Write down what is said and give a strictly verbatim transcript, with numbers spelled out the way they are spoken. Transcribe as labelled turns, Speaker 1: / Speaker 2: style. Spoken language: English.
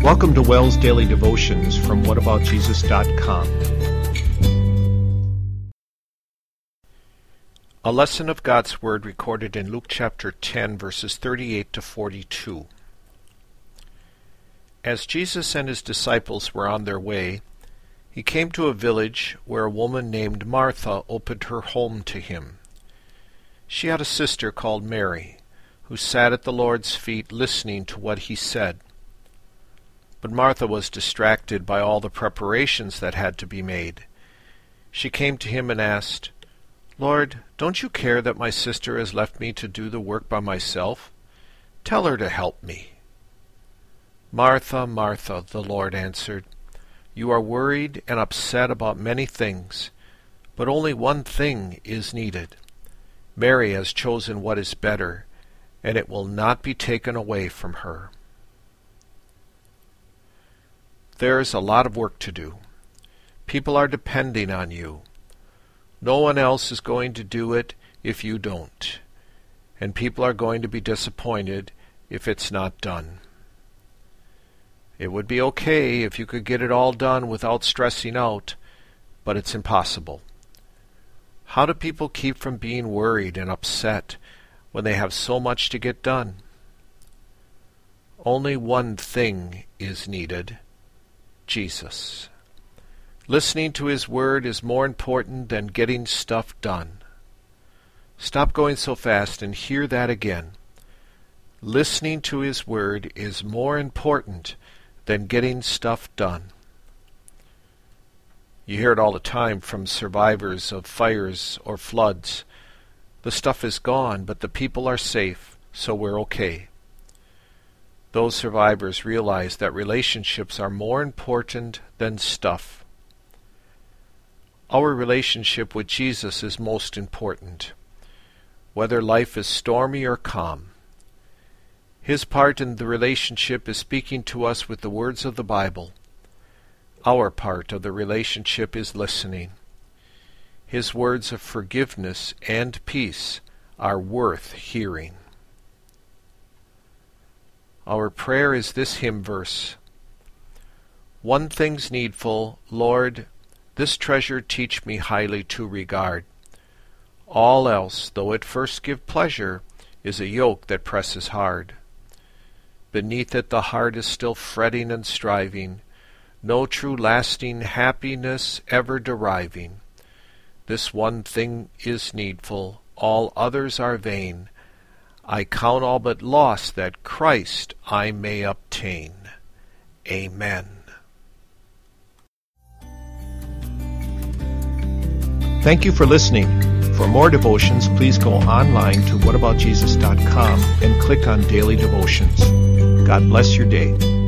Speaker 1: Welcome to Wells Daily Devotions from what about jesus dot com. A lesson of God's Word recorded in Luke chapter ten, verses thirty-eight to forty-two. As Jesus and his disciples were on their way, he came to a village where a woman named Martha opened her home to him. She had a sister called Mary, who sat at the Lord's feet listening to what he said. But Martha was distracted by all the preparations that had to be made. She came to him and asked, "Lord, don't you care that my sister has left me to do the work by myself? Tell her to help me." "Martha, Martha," the Lord answered, "you are worried and upset about many things, but only one thing is needed. Mary has chosen what is better, and it will not be taken away from her." There's a lot of work to do. People are depending on you. No one else is going to do it if you don't. And people are going to be disappointed if it's not done. It would be okay if you could get it all done without stressing out, but it's impossible. How do people keep from being worried and upset when they have so much to get done? Only one thing is needed: Jesus. Listening to his word is more important than getting stuff done. Stop going so fast and hear that again. Listening to his word is more important than getting stuff done. You hear it all the time from survivors of fires or floods. The stuff is gone, but the people are safe, so we're okay. Those survivors realize that relationships are more important than stuff. Our relationship with Jesus is most important, whether life is stormy or calm. His part in the relationship is speaking to us with the words of the Bible. Our part of the relationship is listening. His words of forgiveness and peace are worth hearing. Our prayer is this hymn verse: "One thing's needful, Lord, this treasure teach me highly to regard. All else, though it first give pleasure, is a yoke that presses hard. Beneath it the heart is still fretting and striving, no true lasting happiness ever deriving. This one thing is needful, all others are vain. I count all but loss that Christ I may obtain. Amen." Thank you for listening. For more devotions, please go online to what about jesus dot com and click on Daily Devotions. God bless your day.